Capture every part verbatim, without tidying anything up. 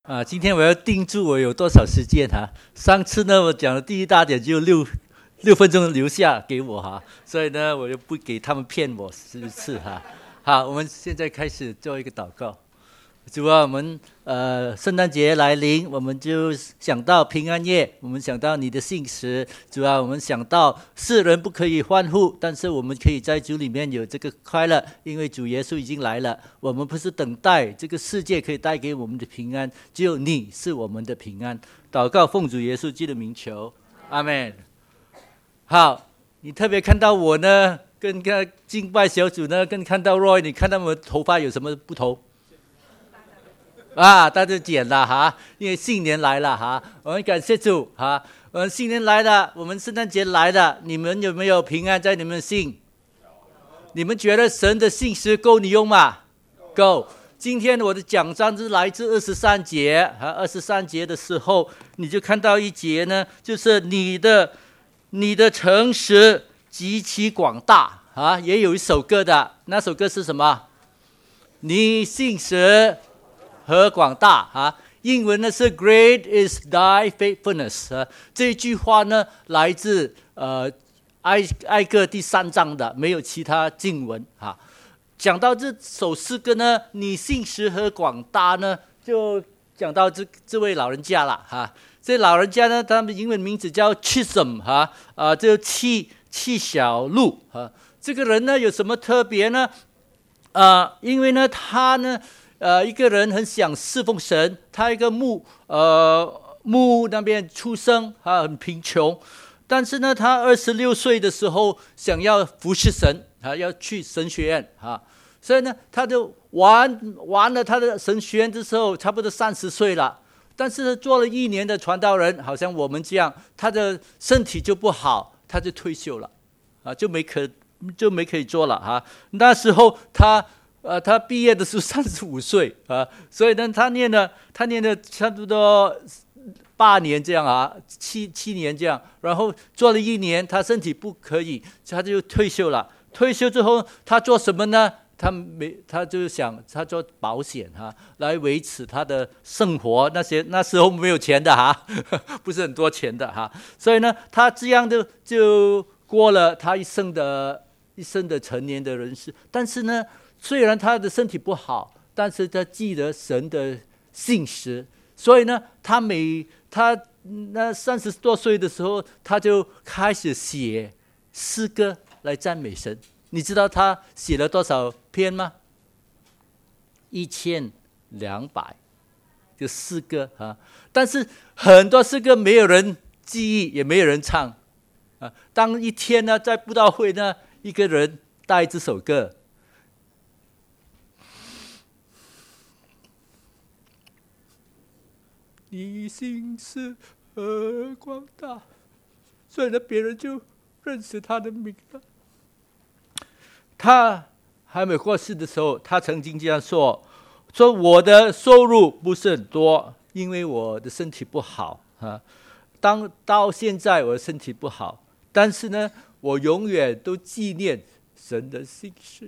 啊，今天我要定住我有多少时间哈、啊？上次呢，我讲的第一大点就六六分钟留下给我哈、啊，所以呢，我就不给他们骗我十次哈、啊。好，我们现在开始做一个祷告。主啊，我们呃圣诞节来临，我们就想到平安夜，我们想到你的信实。主啊，我们想到世人不可以欢呼，但是我们可以在主里面有这个快乐，因为主耶稣已经来了。我们不是等待这个世界可以带给我们的平安，只有你是我们的平安。祷告奉主耶稣基督的名求，阿们。好，你特别看到我呢，跟看敬拜小组呢，跟看到 Roy， 你看到我的头发有什么不同？啊，大家剪了哈，因为新年来了哈，我们感谢主哈，我们新年来了，我们圣诞节来了，你们有没有平安在你们的心？你们觉得神的信实够你用吗？够。今天我的讲章是来自二十三节啊，二十三节的时候，你就看到一节呢，就是你的你的诚实极其广大啊，也有一首歌的，那首歌是什么？你信实和广大啊，英文呢是 Great is thy faithfulness 啊，这句话呢来自呃哀哀歌第三章的，没有其他经文啊。讲到这首诗歌呢，你信实和广大呢，就讲到这这位老人家了哈、啊。这老人家呢，他们英文名字叫 Chisholm 哈啊，这戚戚小路啊。这个人呢有什么特别呢？啊，因为呢他呢。呃，一个人很想侍奉神，他一个牧呃牧那边出生啊，很贫穷，但是呢，他二十六岁的时候想要服侍神啊，要去神学院啊，所以呢，他就完完了他的神学院的时候，差不多三十岁了，但是做了一年的传道人，好像我们这样，他的身体就不好，他就退休了啊，就没可就没可以做了啊。那时候他。呃，他毕业的时候三十五岁啊，所以呢，他念了，他念了差不多八年这样啊，七七年这样，然后做了一年，他身体不可以，他就退休了。退休之后，他做什么呢？他没，他就想他做保险哈、啊，来维持他的生活。那些那时候没有钱的哈、啊，不是很多钱的哈、啊，所以呢，他这样的就过了他一生的一生的成年的人生。但是呢。虽然他的身体不好，但是他记得神的信实，所以呢，他每他那三十多岁的时候，他就开始写诗歌来赞美神。你知道他写了多少篇吗？一千两百个诗歌啊！但是很多诗歌没有人记忆，也没有人唱啊。当一天呢，在布道会呢，一个人带这首歌。你心思和广大，所以呢，别人就认识他的名了。他还没过世的时候，他曾经这样说：“说我的收入不是很多，因为我的身体不好啊。当到现在我的身体不好，但是呢，我永远都纪念神的信实。”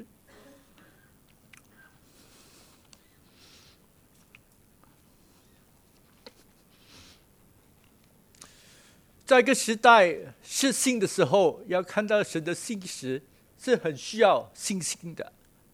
在一个时代失信的时候，要看到神的信实是很需要信心的。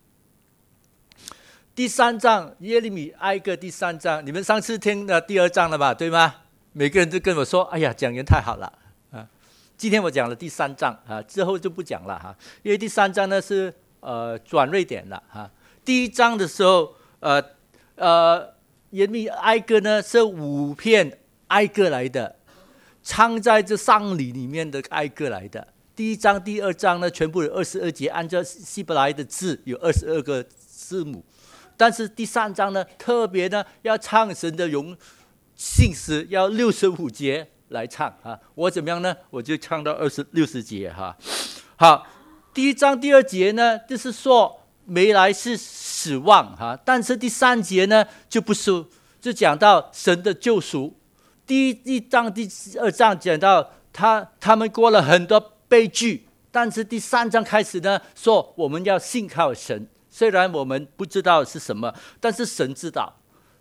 第三章耶利米哀歌第三章，你们上次听了第二章了吧？对吗？每个人都跟我说：“哎呀，讲员太好了啊！”今天我讲了第三章啊，之后就不讲了哈，因为第三章呢是呃转捩点了哈。第一章的时候，呃呃耶利米哀歌呢是五篇哀歌来的。唱在这丧礼里面的哀歌来的。第一章、第二章呢，全部有二十二节，按照希伯来的字有二十二个字母。但是第三章呢，特别呢要唱神的荣信实，要六十五节来唱啊。我怎么样呢？我就唱到二十六十节哈。好，第一章第二节呢，就是说没来是死亡哈，但是第三节呢就不是，就讲到神的救赎。第一章、第二章讲到他他们过了很多悲剧，但是第三章开始呢，说我们要信靠神，虽然我们不知道是什么，但是神知道，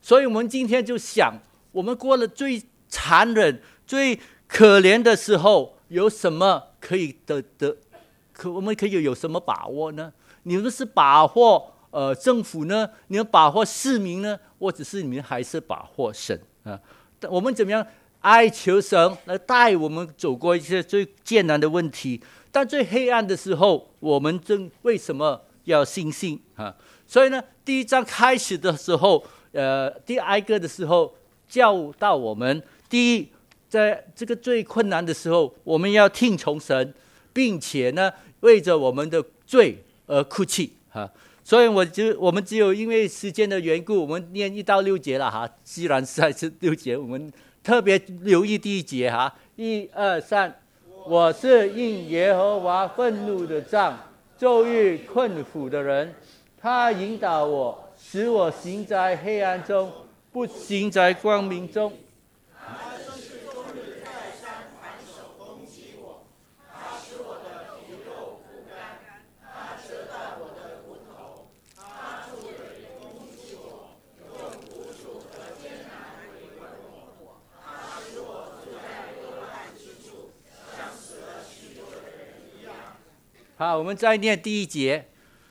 所以我们今天就想，我们过了最残忍、最可怜的时候，有什么可以得得？可我们可以有什么把握呢？你们是把握呃政府呢？你们把握市民呢？或者是你们还是把握神啊？我们怎么样哀求神来带我们走过一些最艰难的问题？但最黑暗的时候，我们正为什么要信心啊？所以呢，第一章开始的时候，呃，第挨个的时候教导我们：第一，在这个最困难的时候，我们要听从神，并且呢，为着我们的罪而哭泣啊。所以我就我们只有因为时间的缘故，我们念一到六节了哈。既然是还是六节，我们特别留意第一节哈，一二三。我是因耶和华愤怒的杖，咒喻困苦的人。他引导我，使我行在黑暗中，不行在光明中。好，我们再念第一节。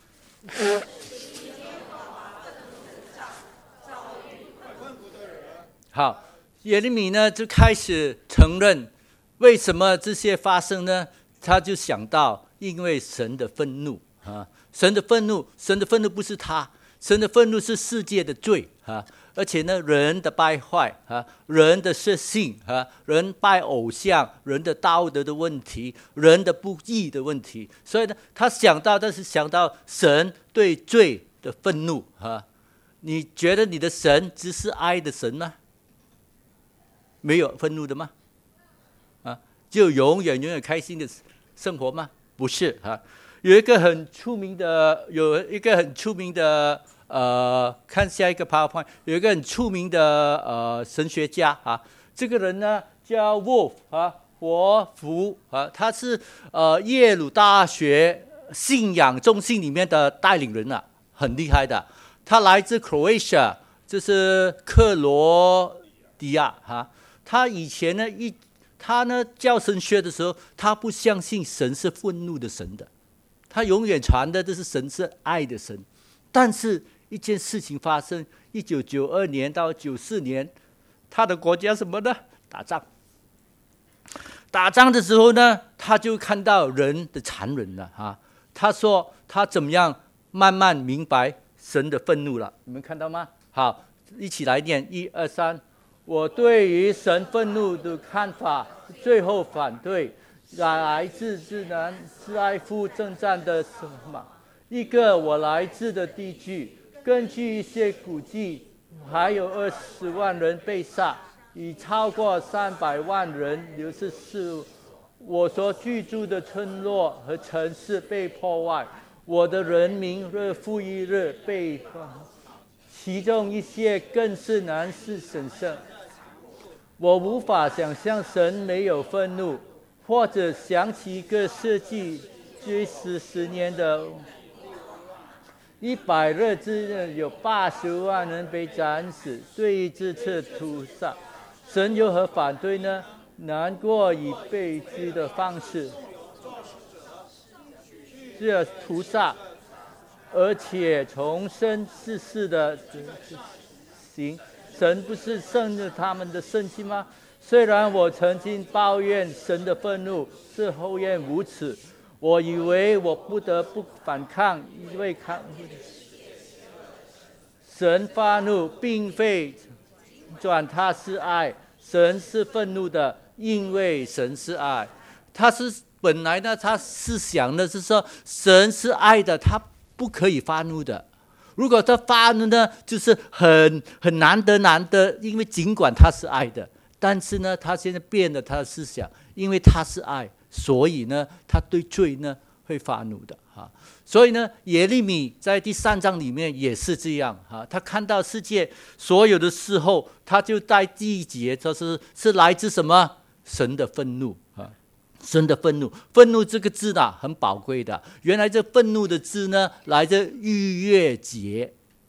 好，耶利米呢就开始承认，为什么这些发生呢？他就想到，因为神的愤怒啊，神的愤怒，神的愤怒不是他，神的愤怒是世界的罪啊。而且呢，人的败坏啊，人的失信啊，人拜偶像，人的道德的问题，人的不义的问题，所以呢，他想到，但是想到神对罪的愤怒啊。你觉得你的神只是爱的神吗？没有愤怒的吗？啊，就永远永远开心的生活吗？不是啊。有一个很出名的，有一个很出名的。呃，看下一个 PowerPoint， 有一个很出名的呃神学家啊，这个人呢叫 Wolf 啊，活福啊，他是呃耶鲁大学信仰中心里面的带领人啊，很厉害的。他来自 Croatia， 就是克罗地亚哈。他以前呢一他呢教神学的时候，他不相信神是愤怒的神的，他永远传的就是神是爱的神，但是。一件事情发生，一九九二年到九四年，他的国家什么呢？打仗。打仗的时候呢，他就看到人的残忍了啊。他说他怎么样慢慢明白神的愤怒了？你们看到吗？好，一起来念，一二三。我对于神愤怒的看法，最后反对，来自自然是爱夫征战的什么？一个我来自的地区。根据一些估计，还有二十万人被杀，已超过三百万人流失。我所居住的村落和城市被破坏，我的人民日复一日被放，其中一些更是难事审慎。我无法想象神没有愤怒，或者想起一个世纪最十十年的。一百日之内有八十万人被斩死。对于这次屠杀，神有何反对呢？难过以悲剧的方式，这屠杀，而且重生世事的行，神不是胜了他们的生气吗？虽然我曾经抱怨神的愤怒是厚颜无耻。我以为我不得不反抗，因为抗神发怒并非转他是爱，神是愤怒的，因为神是爱。他是本来呢，他是想的是说神是爱的，他不可以发怒的。如果他发怒呢，就是很很难得难得，因为尽管他是爱的，但是呢，他现在变了他的思想，因为他是爱。所以呢，他对罪呢会发怒的哈。所以呢，耶利米在第三章里面也是这样哈。他看到世界所有的事后，他就在第一节，就是是来自什么？神的愤怒啊！神的愤怒，愤怒这个字呢很宝贵的。原来这愤怒的字呢，来自逾越节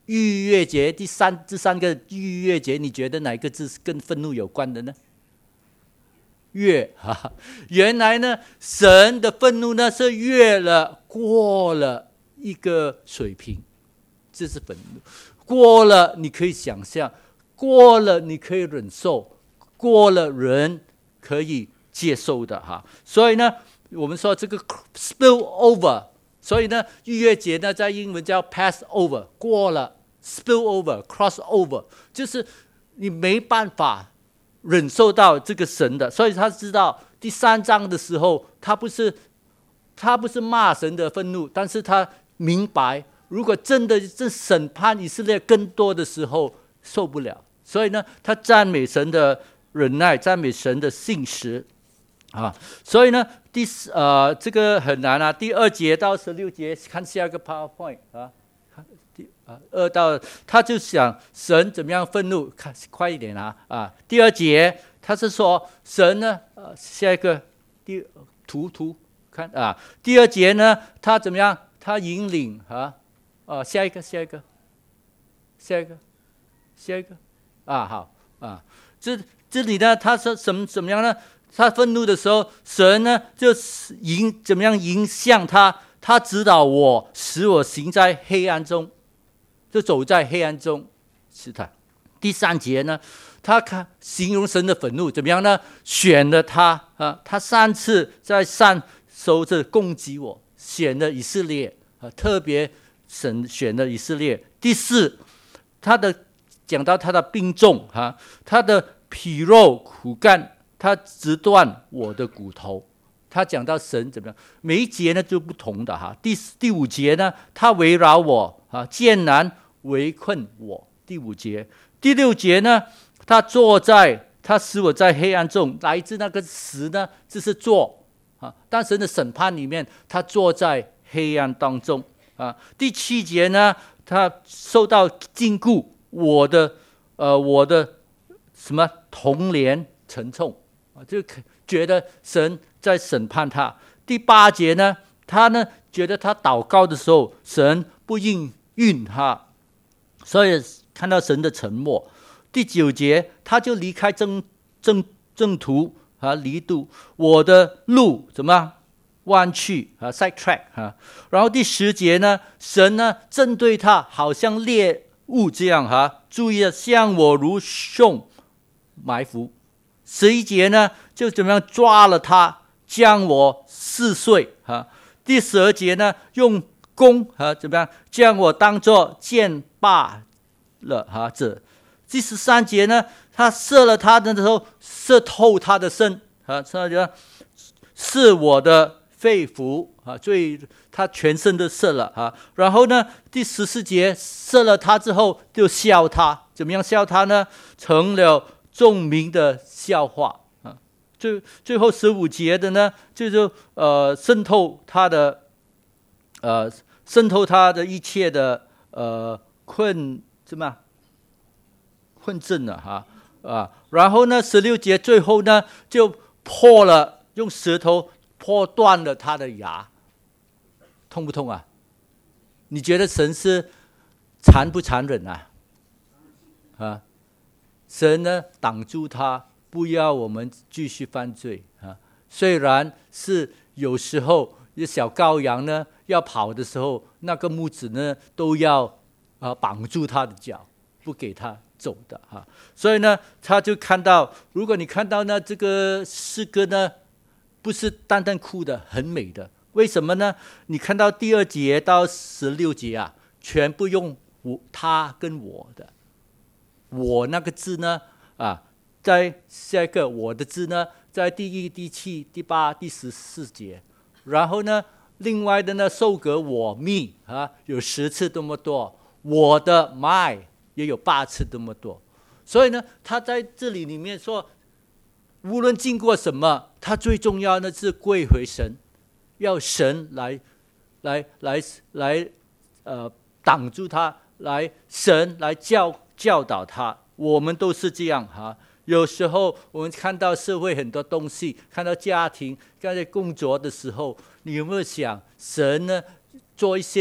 逾越节第三这三个逾越节，你觉得哪一个字是跟愤怒有关的呢？越哈，原来呢，神的愤怒呢是越了过了一个水平，这是愤怒。过了你可以想象，过了你可以忍受，过了人可以接受的哈。所以呢，我们说这个 spill over， 所以呢，逾越节呢在英文叫 pass over， 过了 spill over，cross over， 就是你没办法忍受到这个神的，所以他知道第三章的时候，他不是他不是骂神的愤怒，但是他明白，如果真的这审判以色列更多的时候受不了，所以呢，他赞美神的忍耐，赞美神的信实啊。所以呢，第呃这个很难啊。第二节到十六节，看下一个 PowerPoint 啊。第啊，二到他就想神怎么样愤怒，看快一点啊啊！第二节他是说神呢，呃，下一个第图图看啊，第二节呢，他怎么样？他引领啊啊，下一个下一个下一个下一个啊，好啊，这这里呢，他说什么怎么样呢？他愤怒的时候，神呢就影怎么样影响他？他指导我，使我行在黑暗中。就走在黑暗中，是他。第三节呢，他看形容神的愤怒怎么样呢？选了他啊，他三次在上手着攻击我，选了以色列啊，特别神选了以色列。第四，他的讲到他的病重啊，他的皮肉骨干，他直断我的骨头。他讲到神怎么样，每一节呢就不同的哈。第第五节呢，他围绕我啊，艰难围困我。第五节，第六节呢，他坐在，他使我在黑暗中，来自那个词呢，就是坐啊。但神的审判里面，他坐在黑暗当中啊。第七节呢，他受到禁锢，我的呃我的什么童年沉重啊，就觉得神在审判他。第八节呢，他呢觉得他祷告的时候，神不应允他，所以看到神的沉默。第九节，他就离开正正正途啊，离度我的路怎么弯曲啊 ，side track 啊。然后第十节呢，神呢针对他，好像猎物这样哈、啊，注意了，像我如熊埋伏。十一节呢，就怎么样抓了他，将我撕碎啊。第十二节呢，用弓啊怎么样将我当作箭靶了哈、啊、这。第十三节呢，他射了他的时候，射透他的身啊，射就是我的肺腑啊，所以他全身都射了啊。然后呢，第十四节射了他之后，就笑他，怎么样笑他呢？成了众民的笑话啊。最最后十五节的呢，就是呃渗透他的呃渗透他的一切的呃困什么困阵了哈啊。然后呢，十六节最后呢就破了，用舌头破断了他的牙，痛不痛啊？你觉得神是残不残忍啊？啊？神呢挡住他，不要我们继续犯罪啊。虽然是有时候小羔羊呢要跑的时候，那个牧子呢都要啊绑住他的脚，不给他走的哈、啊。所以呢，他就看到，如果你看到呢这个诗歌呢，不是单单哭的，很美的。为什么呢？你看到第二节到十六节啊，全部用我他跟我的。我那个字呢啊，在下一个我的字呢，在第一、第七、第八、第十四节。然后呢，另外的呢，受格我 me 啊，有十次这么多，我的 my 也有八次这么多。所以呢，他在这里里面说，无论经过什么，他最重要的是归回神，要神来来来来呃挡住他，来神来教教导他。我们都是这样哈。有时候我们看到社会很多东西，看到家庭，看到工作的时候，你有没有想神呢做一些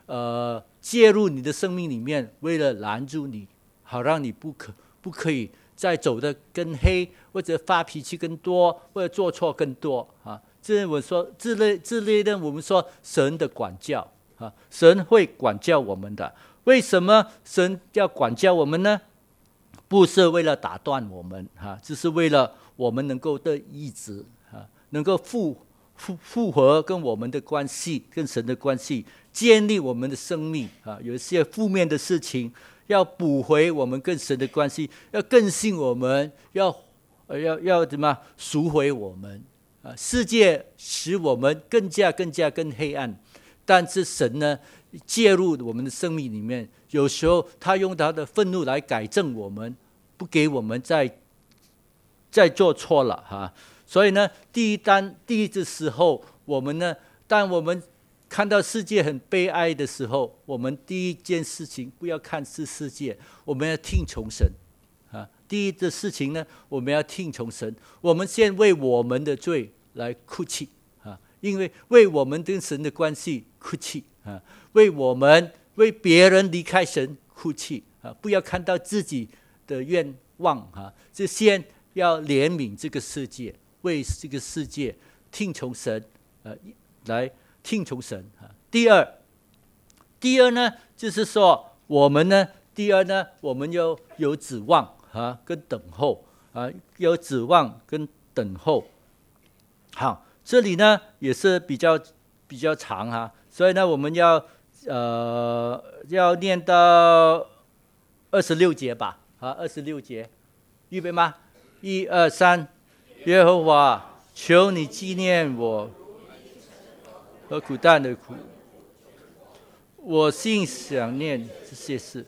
呃介入你的生命里面，为了拦住你，好让你不可不可以再走得更黑，或者发脾气更多，或者做错更多啊。这我说这类这类的，我们说神的管教啊，神会管教我们的。为什么神要管教我们呢？不是为了打断我们哈，只是为了我们能够得医治啊，能够复复复合跟我们的关系，跟神的关系，建立我们的生命啊。有一些负面的事情，要补回我们跟神的关系，要更新我们，要要要怎么赎回我们啊？世界使我们更加更加更黑暗，但是神呢？介入我们的生命里面，有时候他用他的愤怒来改正我们，不给我们再再做错了哈。所以呢，第一单第一的时候，我们呢，当我们看到世界很悲哀的时候，我们第一件事情不要看是世界，我们要听从神啊。第一的事情呢，我们要听从神，我们先为我们的罪来哭泣啊，因为为我们跟神的关系哭泣。啊，为我们为别人离开神哭泣啊！不要看到自己的愿望啊，就先要怜悯这个世界，为这个世界听从神，呃，来听从神啊。第二，第二呢，就是说我们呢，第二呢，我们要有指望啊，跟等候啊，有指望跟等候。好，这里呢也是比较比较长哈。所以呢，我们要呃要念到二十六节吧，啊，二十六节，预备吗？一二三，耶和华，求你纪念我和苦难的苦，我心想念这些事。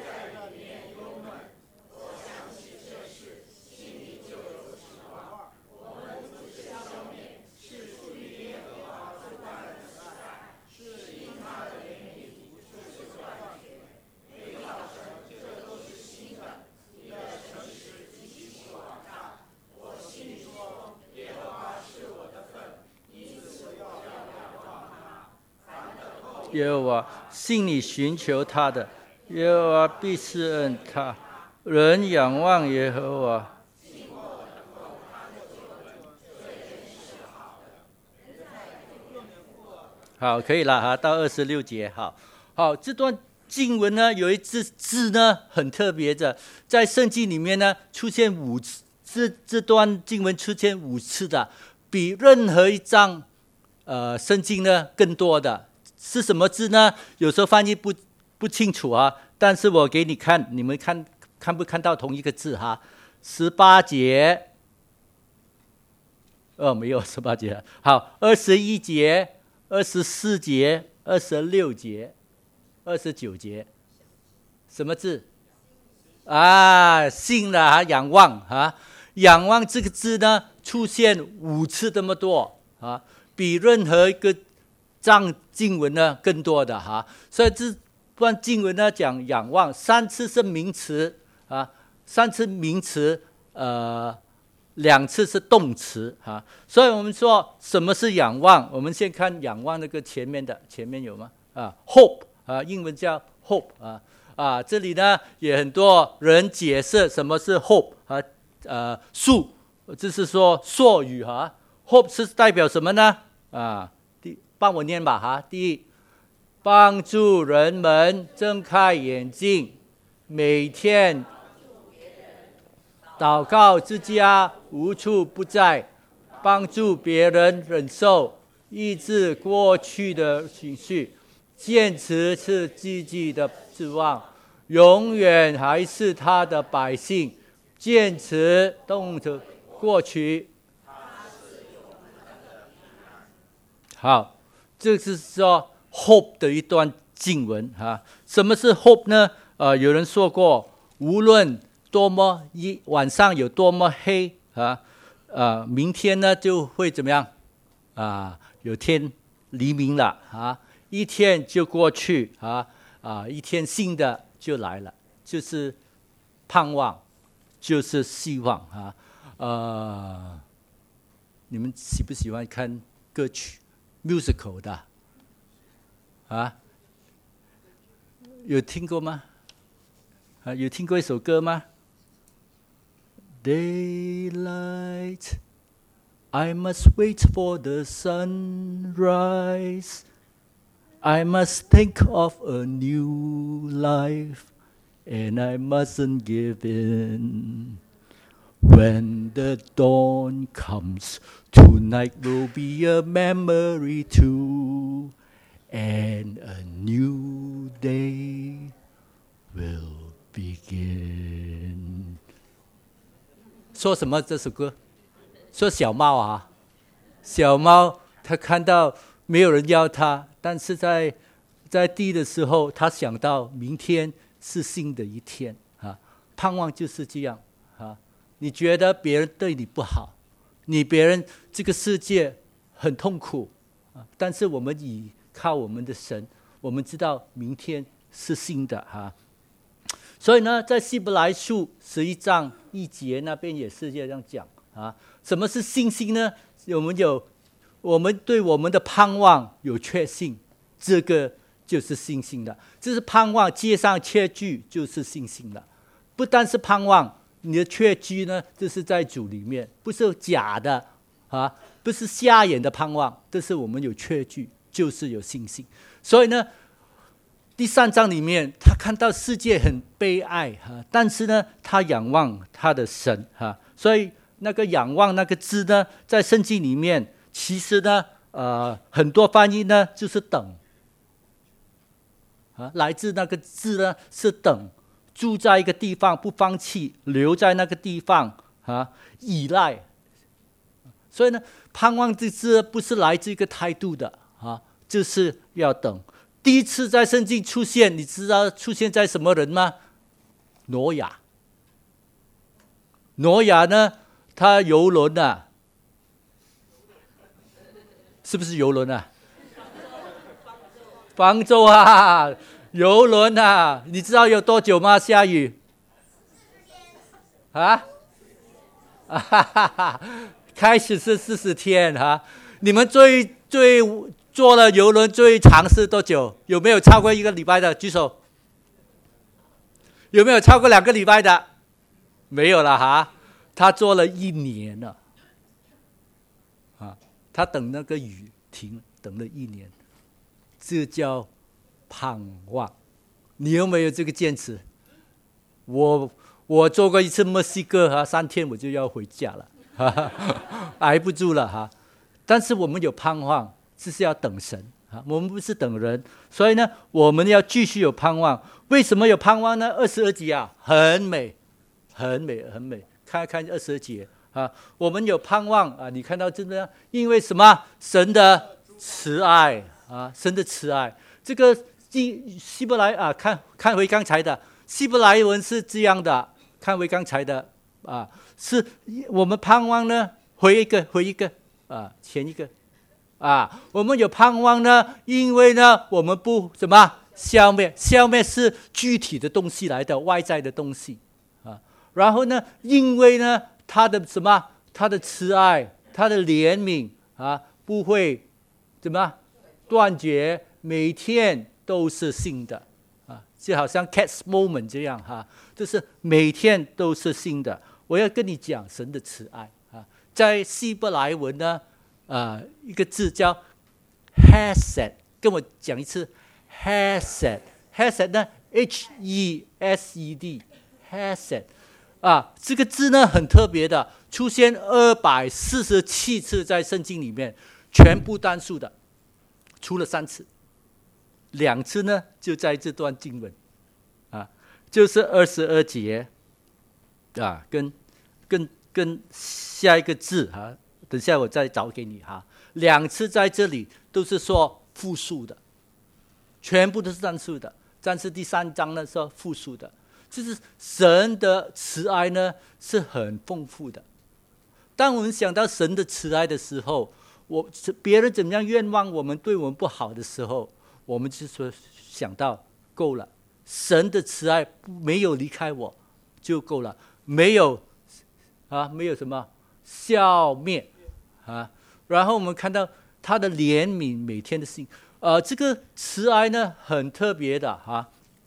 耶和华信你寻求他的，耶和华必施恩他。人仰望耶和华，好，可以了哈，到二十六节，好，好，这段经文呢，有一字字呢很特别的，在圣经里面呢出现五次，这这段经文出现五次的，比任何一章呃圣经呢更多的。是什么字呢？有时候翻译不不清楚啊，但是我给你看，你们看看不看到同一个字哈？十八节，哦，没有十八节，好，二十一节、二十四节、二十六节、二十九节，什么字？啊，信了啊，仰望啊，仰望这个字呢，出现五次这么多啊，比任何一个章经文呢更多的哈，所以这段经文呢讲仰望，三次是名词啊，三次名词，呃，两次是动词啊，所以我们说什么是仰望？我们先看仰望那个前面的，前面有吗？啊 ，hope 啊，英文叫 hope 啊啊，这里呢也很多人解释什么是 hope 啊，呃，术，就是说术语哈 ，hope 是代表什么呢？啊。帮我念吧哈！第一，帮助人们睁开眼睛，每天祷告之家无处不在，帮助别人忍受，抑制过去的情绪，坚持是积极的指望，永远还是他的百姓，坚持动着过去。好。这是说 hope 的一段经文哈。什么是 hope 呢？呃，有人说过，无论多么一晚上有多么黑啊，呃，明天呢就会怎么样啊？有天黎明了啊，一天就过去啊啊，一天新的就来了，就是盼望，就是希望啊。呃，你们喜不喜欢看歌曲？musical 的啊， 有听过吗？啊，有听过一首歌吗 ？Daylight, I must wait for the sunrise. I must think of a new life, and I mustn't give in. When the dawn comes, tonight will be a memory too, and a new day will begin. 说什么这首歌？说小猫啊，小猫它看到没有人要它，但是在在地的时候，它想到明天是新的一天啊，盼望就是这样啊。你觉得别人对你不好，你别人这个世界很痛苦啊，但是我们倚靠我们的神，我们知道明天是新的哈、啊。所以呢，在希伯来书十一章一节那边也是这样讲啊。什么是信心呢？我们有，我们对我们的盼望有确信，这个就是信心的。这是盼望接上确据，就是信心的。不单是盼望。你的确据呢，这是在主里面，不是假的啊，不是瞎眼的盼望，这是我们有确据，就是有信心。所以呢，第三章里面，他看到世界很悲哀哈、啊，但是呢，他仰望他的神哈、啊，所以那个仰望那个字呢，在圣经里面，其实呢，呃，很多翻译呢就是等啊，来自那个字呢是等。住在一个地方不放弃，留在那个地方啊，依赖。所以呢，盼望这字不是来自一个态度的啊，就是要等。第一次在圣经出现，你知道出现在什么人吗？挪亚。挪亚呢，他游轮啊，是不是游轮啊？方舟啊。游轮啊，你知道有多久吗？下雨啊？啊哈哈哈！开始是四十天哈、啊。你们最最坐了游轮最长是多久？有没有超过一个礼拜的？举手。有没有超过两个礼拜的？没有了哈。他坐了一年了，啊，他等那个雨停，等了一年，这叫。盼望，你有没有这个坚持？我我做过一次墨西哥哈，三天我就要回家了，哈哈，挨不住了哈。但是我们有盼望，就是要等神啊，我们不是等人，所以呢，我们要继续有盼望。为什么有盼望呢？二十二节啊，很美，很美，很美。看看二十二节啊，我们有盼望啊，你看到这个，因为什么？神的慈爱啊，神的慈爱，这个。希伯来啊，看看回刚才的希伯来文是这样的，看回刚才的啊，是我们盼望呢，回一个回一个啊，前一个啊，我们有盼望呢，因为呢，我们不什么消灭，消灭是具体的东西来的，外在的东西啊，然后呢，因为呢，他的什么，他的慈爱，他的怜悯啊，不会怎么断绝，每天。都是新的啊，就好像 Cat's Moment 这样哈、啊，就是每天都是新的。我要跟你讲神的慈爱啊，在希伯来文呢，啊，一个字叫 Hesed， 跟我讲一次 Hesed，Hesed 呢 H E S E D Hesed 啊，这个字呢很特别的，出现二百四十七次在圣经里面，全部单数的，除了三次。两次呢，就在这段经文，啊，就是二十二节，啊，跟跟跟下一个字啊，等下我再找给你哈、啊。两次在这里都是说复数的，全部都是单数的，但是第三章呢是复数的，就是神的慈爱呢是很丰富的。当我们想到神的慈爱的时候，我别人怎么样冤枉我们，对我们不好的时候。我们就说想到够了，神的慈爱没有离开我就够了，没有啊，没有什么消灭啊。然后我们看到他的怜悯，每天的心，呃，这个慈爱呢很特别的啊。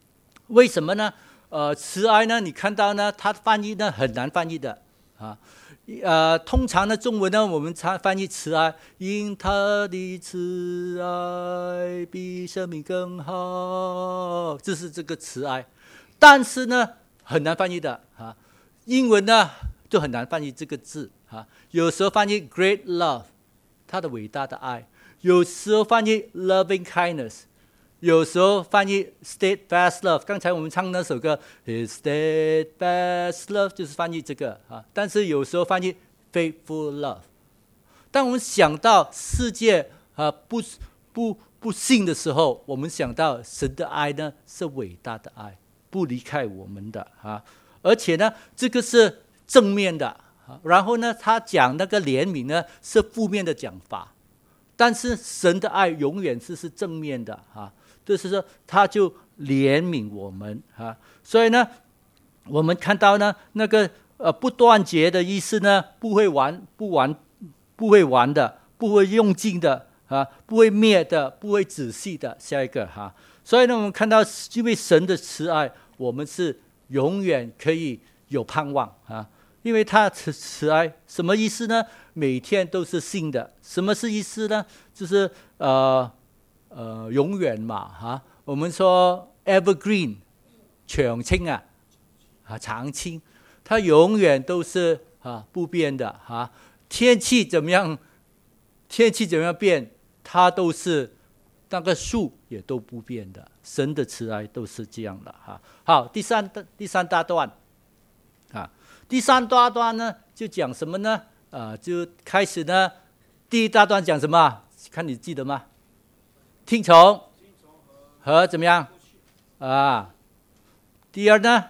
为什么呢？呃，慈爱呢，你看到呢，它翻译呢很难翻译的啊。呃，通常的中文呢，我们常翻译慈爱，因他的慈爱比生命更好，这是这个慈爱。但是呢，很难翻译的啊。英文呢就很难翻译这个字啊。有时候翻译 great love， 它的伟大的爱；有时候翻译 loving kindness。有时候翻译 steadfast love， 刚才我们唱那首歌 His steadfast love 就是翻译这个啊。但是有时候翻译 faithful love。当我们想到世界啊不不不幸的时候，我们想到神的爱呢是伟大的爱，不离开我们的啊。而且呢，这个是正面的啊。然后呢，他讲那个怜悯呢是负面的讲法，但是神的爱永远是是正面的啊。就是说，他就怜悯我们啊，所以呢，我们看到呢，那个呃不断绝的意思呢，不会完不完不会完的，不会用尽的啊，不会灭的，不会仔细的。下一个哈、啊，所以呢，我们看到因为神的慈爱，我们是永远可以有盼望啊，因为他慈慈爱什么意思呢？每天都是新的。什么是意思呢？就是呃。呃，永远嘛，哈、啊，我们说 evergreen， 长青啊，啊，长青，它永远都是啊不变的啊。天气怎么样？天气怎么样变？它都是那个树也都不变的。神的慈爱都是这样的哈、啊。好，第三第三大段，啊，第三大段呢就讲什么呢？啊，就开始呢，第一大段讲什么？看你记得吗？听从和怎么样啊？第二呢？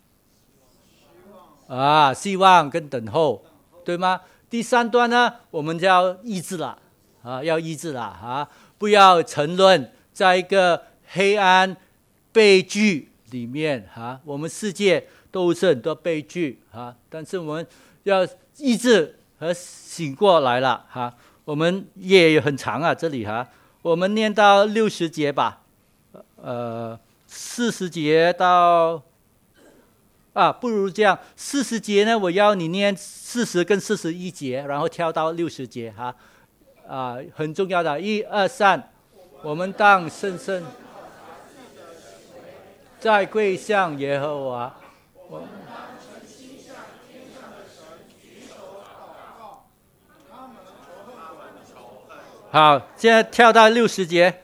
啊，希望跟等候，对吗？第三段呢，我们就要医治了啊，要医治了啊！不要沉沦在一个黑暗悲剧里面啊。我们世界都是很多悲剧啊，但是我们要医治和醒过来了哈、啊。我们也很长啊，这里哈、啊。我们念到六十节吧，呃，四十节到啊，不如这样，四十节呢，我要你念四十跟四十一节，然后跳到六十节哈，啊，很重要的，一二三，我们当深深在跪向耶和华。好，现在跳到六十节。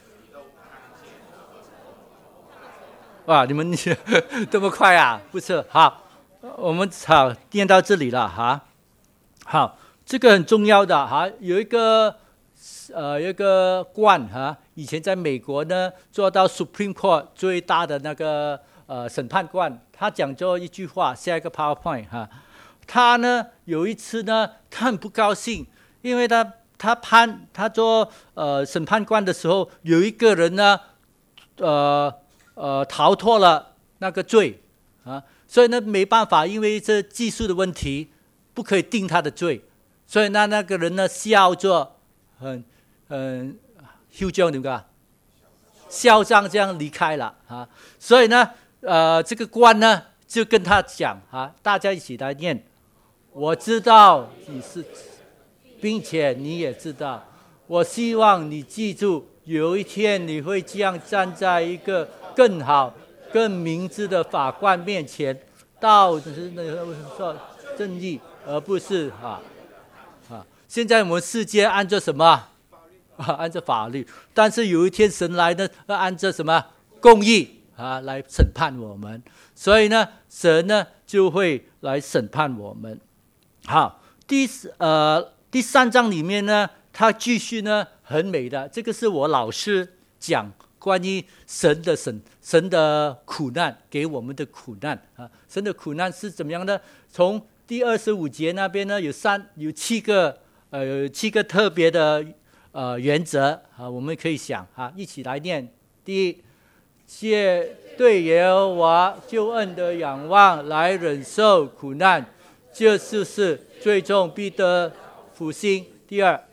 哇，你们这么快啊？不是，好，我们好念到这里了哈。好，这个很重要的哈，有一个呃有一个官哈，以前在美国呢做到 Supreme Court 最大的那个呃审判官，他讲过一句话，下一个 PowerPoint 哈，他呢有一次呢，他很不高兴，因为他。他判他做呃审判官的时候，有一个人呢，呃呃逃脱了那个罪啊，所以呢没办法，因为这技术的问题，不可以定他的罪，所以那那个人呢笑着很很嚣张对吧？嚣张这样离开了啊，所以呢呃这个官呢就跟他讲啊，大家一起来念，我知道你是。并且你也知道，我希望你记住，有一天你会这样站在一个更好、更明智的法官面前，道是那个说正义，而不是啊啊！现在我们世界按照什么啊？按照法律，但是有一天神来呢，要按照什么公义啊来审判我们，所以呢，神呢就会来审判我们。好，第呃。第三章里面呢，他继续呢很美的，这个是我老师讲关于神的神神的苦难给我们的苦难啊，神的苦难是怎么样呢？从第二十五节那边呢有三有七个呃有七个特别的呃原则啊，我们可以想啊，一起来念。第一，借对耶和华救恩的仰望来忍受苦难，这就是最终必得复兴。第二，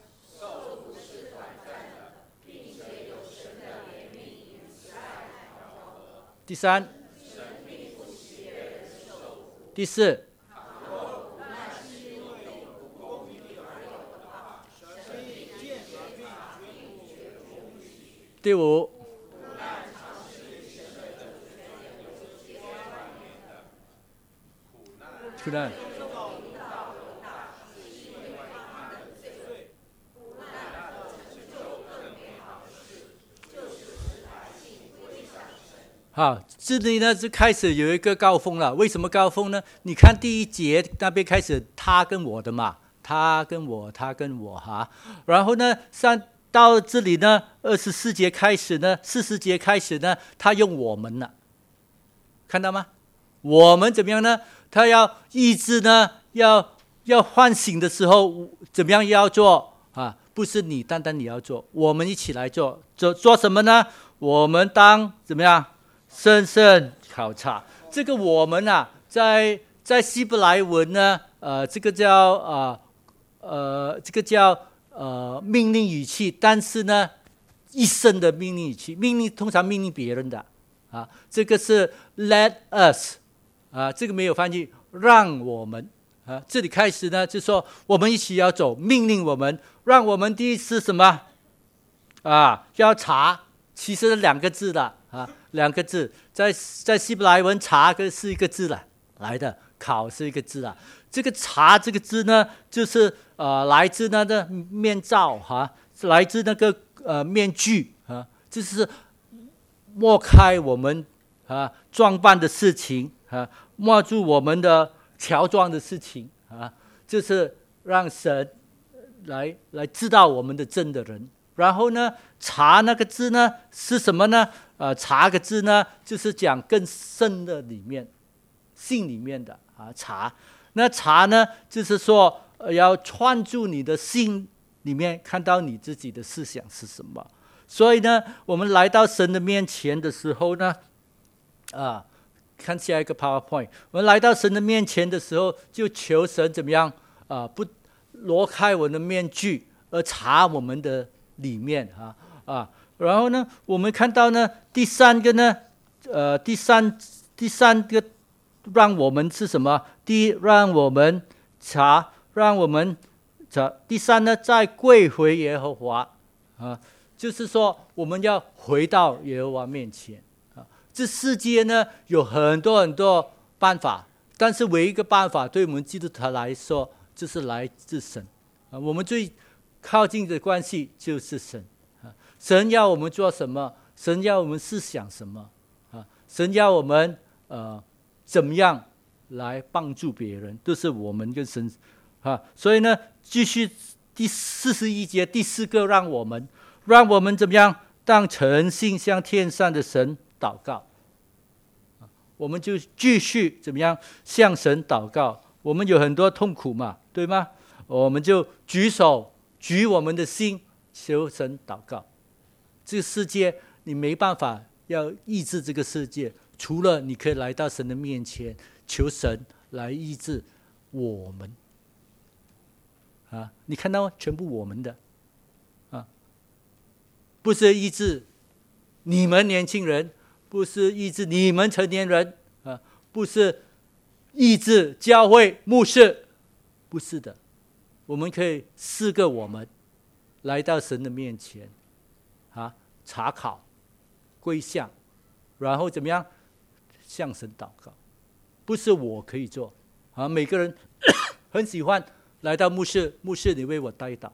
第三， 第四，第五，苦难。好，这里呢就开始有一个高峰了。为什么高峰呢？你看第一节那边开始他跟我的嘛，他跟我，他跟我哈。然后呢，上到这里呢，二十四节开始呢，四十节开始呢，他用我们了，看到吗？我们怎么样呢？他要意志呢，要要唤醒的时候，怎么样要做啊？不是你单单你要做，我们一起来做。做做什么呢？我们当怎么样？深深考察。这个我们啊，在在希伯来文呢，呃，这个叫呃呃，这个叫呃命令语气，但是呢，一生的命令语气，命令通常命令别人的啊，这个是 let us 啊，这个没有翻译，让我们啊，这里开始呢，就说我们一起要走，命令我们，让我们第一次什么啊，要查，其实是两个字的啊。两个字，在在希伯来文查个是一个字了来的，考是一个字啊。这个查这个字呢，就是呃来自那个面罩哈、啊，来自那个呃面具啊，就是抹开我们啊装扮的事情啊，抹住我们的乔装的事情啊，就是让神来来知道我们的真的人。然后呢，查那个字呢是什么呢？呃，查个字呢，就是讲更深的里面，心里面的啊查。那查呢，就是说、呃、要串住你的心里面，看到你自己的思想是什么。所以呢，我们来到神的面前的时候呢，啊，看下一个 PowerPoint。我们来到神的面前的时候，就求神怎么样啊？不挪开我们的面具，而查我们的里面啊啊。然后呢，我们看到呢，第三个呢，呃，第三第三个让我们是什么？第一，让我们查，让我们查。第三呢，再归回耶和华啊，就是说我们要回到耶和华面前啊。这世界呢有很多很多办法，但是唯一一个办法对我们基督徒来说，就是来自神啊。我们最靠近的关系就是神。神要我们做什么？神要我们思想什么？啊，神要我们呃怎么样来帮助别人，都是我们跟神啊。所以呢，继续第四十一节第四个，让我们让我们怎么样？当诚心向天上的神祷告，我们就继续怎么样向神祷告？我们有很多痛苦嘛，对吗？我们就举手举我们的心，求神祷告。这个世界你没办法要医治这个世界，除了你可以来到神的面前，求神来医治我们啊！你看到吗？全部我们的啊，不是医治你们年轻人，不是医治你们成年人啊，不是医治教会牧师，不是的。我们可以四个我们来到神的面前啊，查考、归向，然后怎么样向神祷告？不是我可以做啊，每个人很喜欢来到牧师，牧师你为我代祷，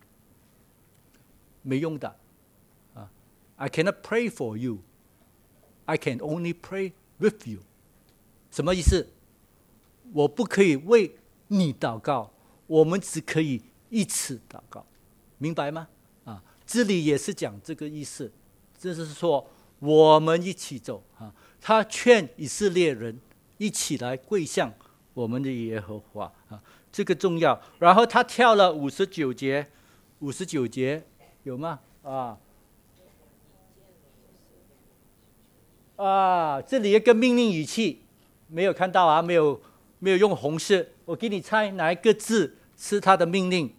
没用的啊。I cannot pray for you, I can only pray with you。什么意思？我不可以为你祷告，我们只可以一起祷告，明白吗？啊，这里也是讲这个意思，就是说我们一起走啊。他劝以色列人一起来跪向我们的耶和华啊，这个重要。然后他跳了五十九节，五十九节有吗？啊啊，这里一个命令语气，没有看到啊？没有没有用红色，我给你猜哪一个字是他的命令？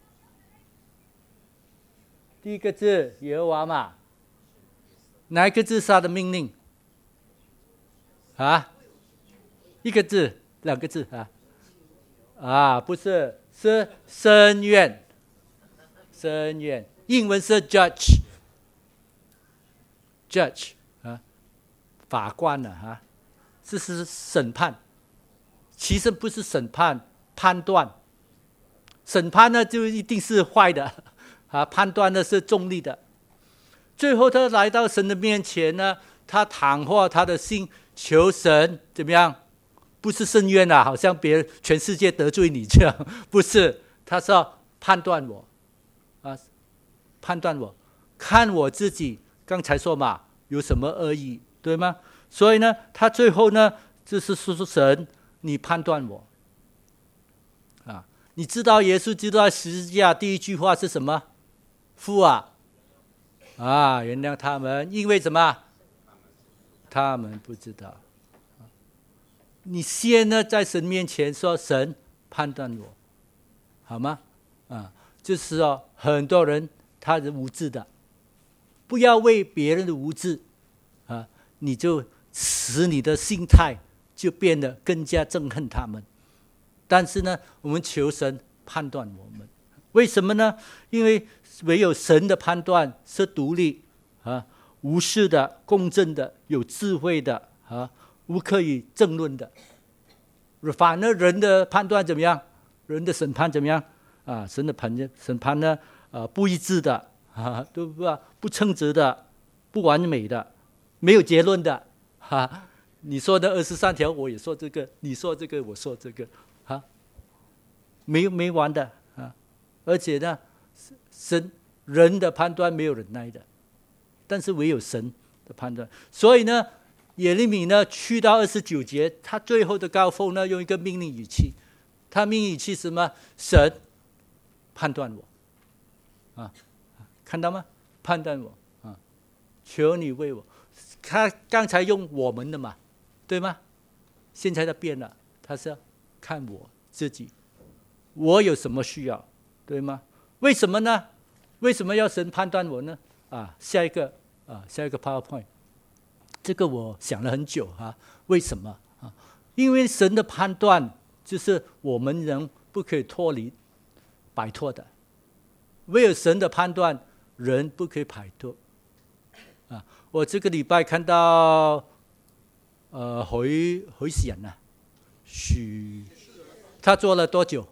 第一个字耶和华嘛，哪一个字是他的命令？啊，一个字两个字啊，啊，不是，是深渊，深渊，英文是 judge，judge 啊，法官啊，啊，这是审判，其实不是审判，判断，审判呢就一定是坏的，啊，判断呢是中立的。最后他来到神的面前呢，他谈话他的心，求神怎么样？不是申冤啊，好像别人全世界得罪你这样，不是，他是要判断我，啊，判断我，看我自己。刚才说嘛，有什么恶意，对吗？所以呢，他最后呢，就是说神，你判断我，啊，你知道耶稣基督在十字架第一句话是什么？父啊，啊，原谅他们，因为什么？他们不知道。你先呢，在神面前说神判断我，好吗？啊，就是说很多人他是无知的，不要为别人的无知啊，你就使你的心态就变得更加憎恨他们。但是呢，我们求神判断我们，为什么呢？因为唯有神的判断是独立啊、无私的、公正的、有智慧的啊。无可以争论的，反而人的判断怎么样？人的审判怎么样？啊，神的判审判呢？啊，不一致的，啊，对不对？不称职的，不完美的，没有结论的，哈、啊。你说的二十三条，我也说这个；你说这个，我说这个，啊，没没完的啊！而且呢，神人的判断没有忍耐的，但是唯有神的判断，所以呢。耶利米呢，去到二十九节，他最后的高峰呢，用一个命令语气，他命令语气是什么？神判断我，啊，看到吗？判断我啊，求你为我。他刚才用我们的嘛，对吗？现在他变了，他是要看我自己，我有什么需要，对吗？为什么呢？为什么要神判断我呢？啊，下一个啊，下一个 PowerPoint。这个我想了很久啊，为什么啊？因为神的判断就是我们人不可以脱离、摆脱的，唯有神的判断，人不可以摆脱。啊，我这个礼拜看到，呃，回回选啊，许他做了多久？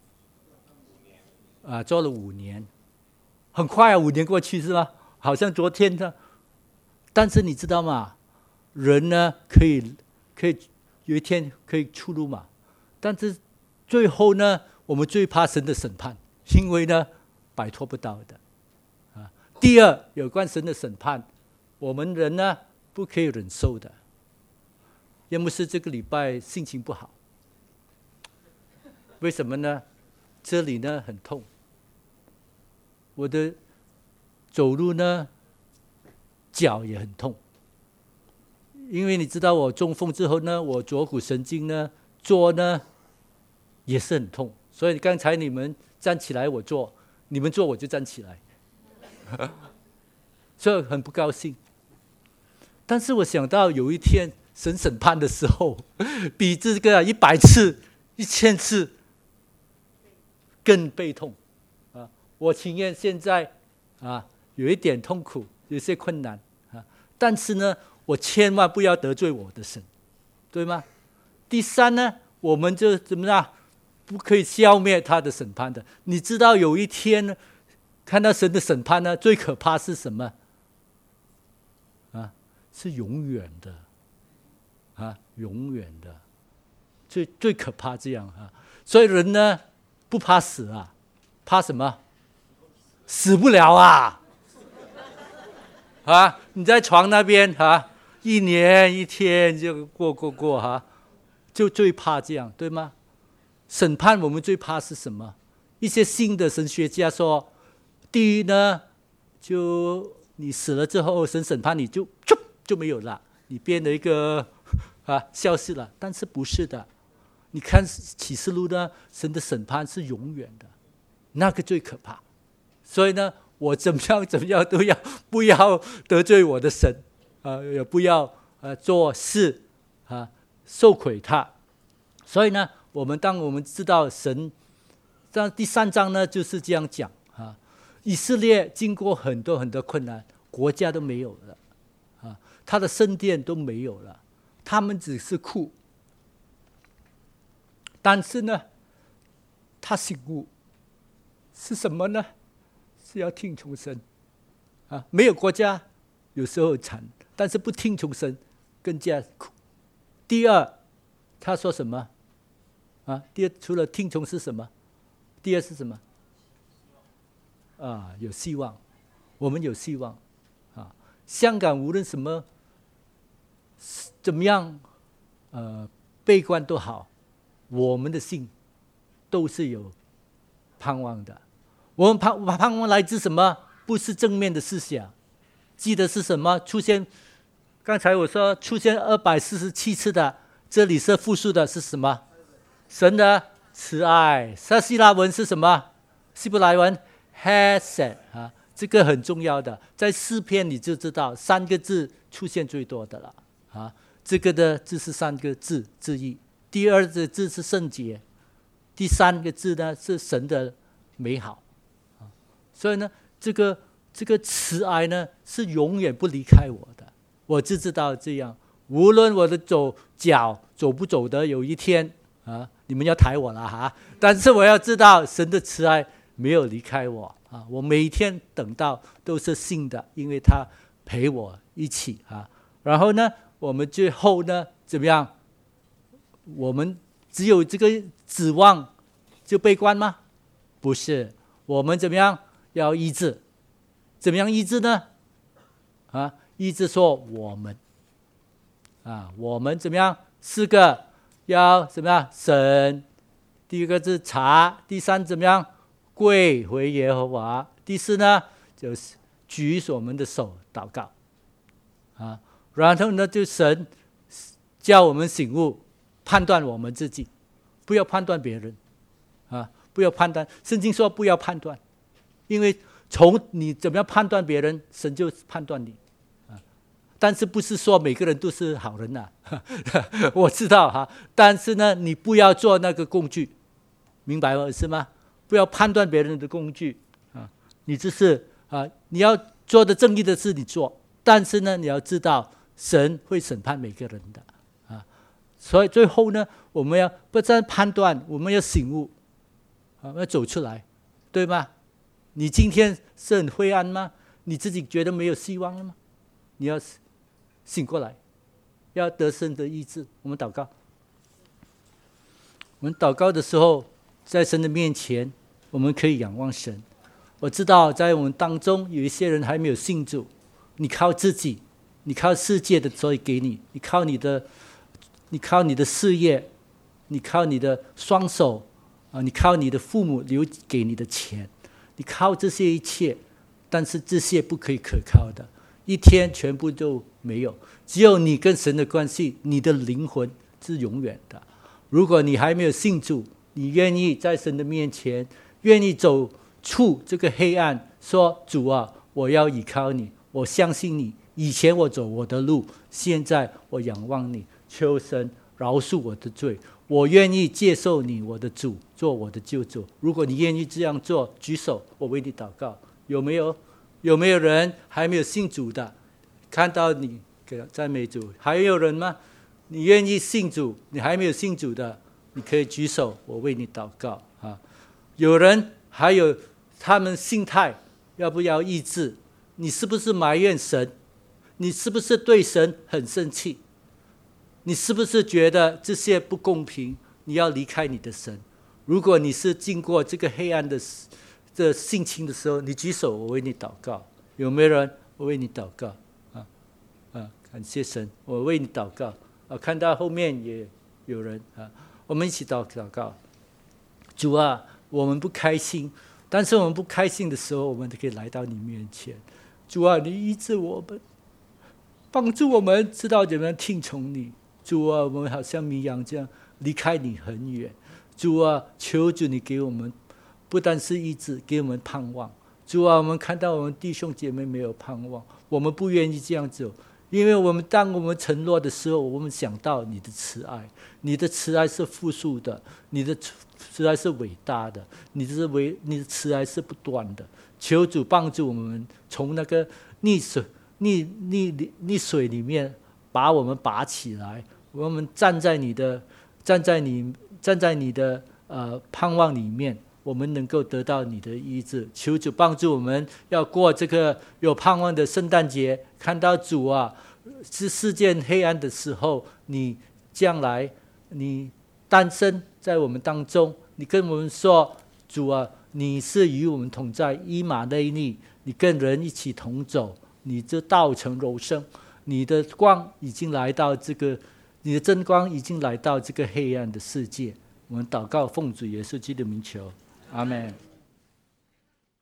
啊，做了五年，很快啊，五年过去是吧？好像昨天的。但是你知道吗？人呢，可以可以有一天可以出路嘛？但是最后呢，我们最怕神的审判，因为呢，摆脱不到的。啊，第二，有关神的审判，我们人呢不可以忍受的。要么是这个礼拜心情不好，为什么呢？这里呢很痛，我的走路呢。脚也很痛，因为你知道我中风之后呢，我左骨神经呢做呢也是很痛，所以刚才你们站起来我做，你们做我就站起来，所以很不高兴。但是我想到有一天神审判的时候，比这个一百次、一千次更悲痛啊！我情愿现在啊有一点痛苦，有些困难。但是呢，我千万不要得罪我的神，对吗？第三呢，我们就怎么样，不可以消灭他的审判的。你知道有一天呢，看到神的审判呢，最可怕是什么？啊，是永远的，啊，永远的，最最可怕这样啊。所以人呢，不怕死啊，怕什么？死不了啊。啊，你在床那边啊，一年一天就过过过哈、啊，就最怕这样，对吗？审判我们最怕是什么？一些新的神学家说，地狱呢，就你死了之后，神审判你就就就没有了，你变了一个啊消失了。但是不是的，你看启示录呢，神的审判是永远的，那个最可怕。所以呢。我怎么样怎么样都要不要得罪我的神，啊、呃，也不要呃做事啊受亏他， 所以呢，我们当我们知道神，这第三章呢就是这样讲啊，以色列经过很多很多困难，国家都没有了啊，他的圣殿都没有了，他们只是哭。但是呢，他醒悟是什么呢？是要听从神啊！没有国家有时候惨，但是不听从神更加苦。第二，他说什么啊？第二，除了听从是什么？第二是什么？啊，有希望，我们有希望啊！香港无论什么怎么样，呃，悲观都好。我们的心都是有盼望的。我们盼盼望来自什么？不是正面的思想。记得是什么？出现，刚才我说出现二百四十七次的，这里是复数的是什么？神的慈爱。撒希拉文是什么？希伯来文 Hesed 啊，这个很重要的，在诗篇你就知道三个字出现最多的了啊。这个的字是三个字之一。第二个字是圣洁，第三个字呢是神的美好，所以呢，这个这个慈爱呢是永远不离开我的。我就知道这样，无论我的走脚走不走的，有一天啊，你们要抬我了哈，但是我要知道神的慈爱没有离开我啊，我每天等到都是新的，因为他陪我一起啊。然后呢，我们最后呢怎么样？我们只有这个指望就悲观吗？不是，我们怎么样要医治？怎么样医治呢？啊，医治说我们啊，我们怎么样？四个要怎么样？神，第一个是查，第三怎么样？跪回耶和华，第四呢就是举我们的手祷告啊，然后呢就神叫我们醒悟。判断我们自己，不要判断别人，啊，不要判断。圣经说不要判断，因为从你怎么样判断别人，神就判断你，啊。但是不是说每个人都是好人呐、啊？我知道哈，但是呢，你不要做那个工具，明白我是吗？不要判断别人的工具啊，你只是啊，你要做的正义的事你做，但是呢，你要知道神会审判每个人的。所以最后呢，我们要不再判断，我们要醒悟，啊，要走出来，对吗？你今天是很灰暗吗？你自己觉得没有希望了吗？你要醒过来，要得神的医治。我们祷告，我们祷告的时候，在神的面前，我们可以仰望神。我知道在我们当中有一些人还没有信主，你靠自己，你靠世界的所以给你，你靠你的。你靠你的事业，你靠你的双手啊，你靠你的父母留给你的钱，你靠这些一切，但是这些不可以可靠的，一天全部都没有。只有你跟神的关系，你的灵魂是永远的。如果你还没有信主，你愿意在神的面前，愿意走出这个黑暗，说主啊，我要依靠你，我相信你。以前我走我的路，现在我仰望你。求神饶恕我的罪，我愿意接受你，我的主，做我的救主。如果你愿意这样做，举手，我为你祷告。有没有？有没有人还没有信主的？看到你，赞美主。还有人吗？你愿意信主，你还没有信主的，你可以举手，我为你祷告啊。有人还有他们心态要不要医治？你是不是埋怨神？你是不是对神很生气？你是不是觉得这些不公平？你要离开你的神。如果你是经过这个黑暗的这心情的时候，你举手，我为你祷告。有没有人？我为你祷告啊啊！感谢神，我为你祷告啊！看到后面也有人啊，我们一起祷祷告。主啊，我们不开心，但是我们不开心的时候，我们都可以来到你面前。主啊，你医治我们，帮助我们知道怎么样听从你。主啊，我们好像绵羊这样离开你很远。主啊，求主你给我们不单是医治，给我们盼望。主啊，我们看到我们弟兄姐妹没有盼望，我们不愿意这样走， 因为我们当我们承诺的时候，我们想到你的慈爱，你的慈爱是复数的，你的慈爱是伟大的，你的伟你的慈爱是不断的。求主帮助我们从那个溺水溺溺溺水里面把我们拔起来，我们站在你的站在你站在你的呃盼望里面，我们能够得到你的医治。求主帮助我们要过这个有盼望的圣诞节，看到主啊是世界黑暗的时候，你将来你诞生在我们当中，你跟我们说，主啊，你是与我们同在，以马内利，你跟人一起同走，你这道成肉身，你的光已经来到这个，你的真光已经来到这个黑暗的世界。我们祷告奉主耶稣基督的名求，阿们。